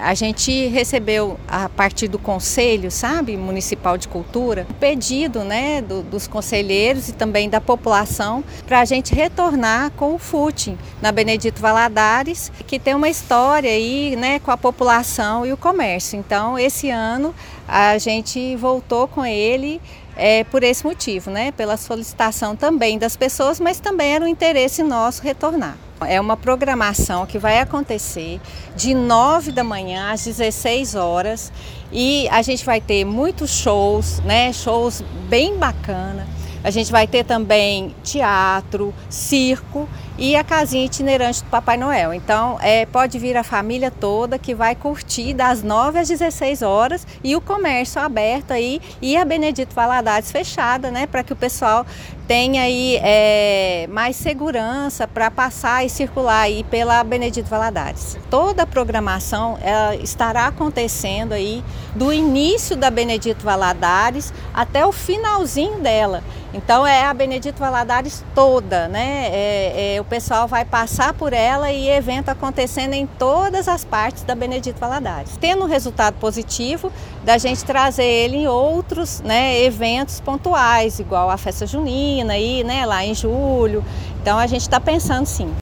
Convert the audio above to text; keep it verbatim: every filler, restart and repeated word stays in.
A gente recebeu, a partir do Conselho, sabe, Municipal de Cultura, um pedido, né, do, dos conselheiros e também da população para a gente retornar com o footing na Benedito Valadares, que tem uma história aí, né, com a população e o comércio. Então, esse ano a gente voltou com ele é, por esse motivo, né, pela solicitação também das pessoas, mas também era um interesse nosso retornar. É uma programação que vai acontecer de nove da manhã às dezesseis horas e a gente vai ter muitos shows, né? Shows bem bacana. A gente vai ter também teatro, circo e a casinha itinerante do Papai Noel. Então, é, pode vir a família toda que vai curtir das nove às dezesseis horas e o comércio aberto aí e a Benedito Valadares fechada, né? Para que o pessoal tenha aí é, mais segurança para passar e circular aí pela Benedito Valadares. Toda a programação ela estará acontecendo aí do início da Benedito Valadares até o finalzinho dela. Então é a Benedito Valadares toda, né? É, é, o pessoal vai passar por ela e evento acontecendo em todas as partes da Benedito Valadares. Tendo um resultado positivo da gente trazer ele em outros, né, eventos pontuais, igual a festa junina aí, né, lá em julho. Então a gente está pensando sim.